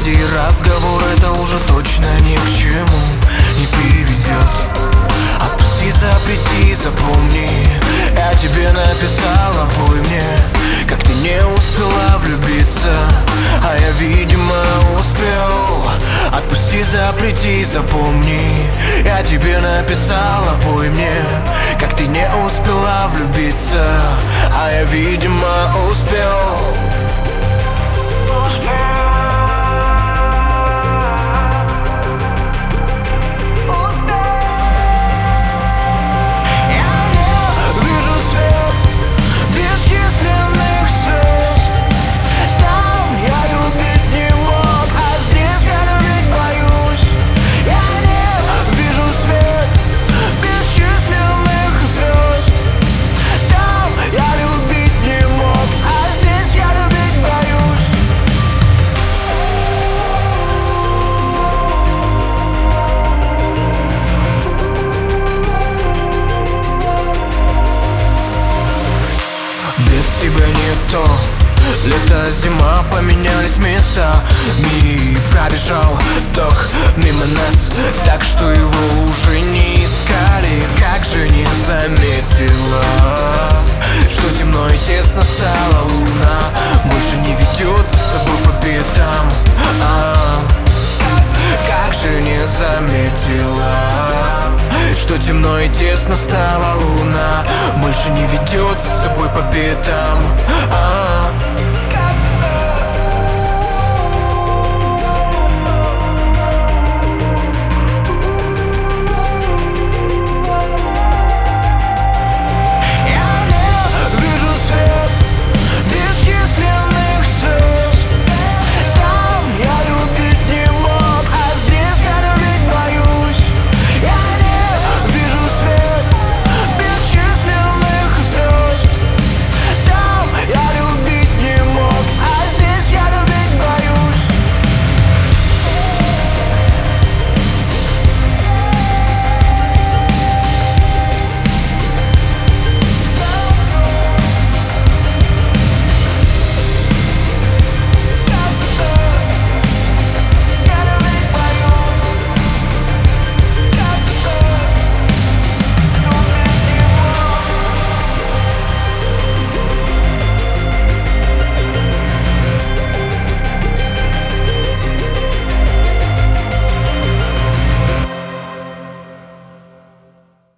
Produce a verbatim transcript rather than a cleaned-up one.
Уходи, разговор это уже точно ни к чему не приведет. Отпусти, запрети, запомни, я тебе написала, пой мне, как ты не успела влюбиться, а я, видимо, успел. Отпусти, запрети, запомни, я тебе написала, пой мне, как ты не успела влюбиться, а я, видимо, успел. Без тебя не то. Лето, зима поменялись местами. Пробежал ток мимо нас, так что его уже не искали. Как же не заметила, что темно и тесно стала луна. Больше не ведет за собой по пятам. А-а-а. Как же не заметила, что темно и тесно стала луна. Больше не ведет за собой по пятам. А-а-а.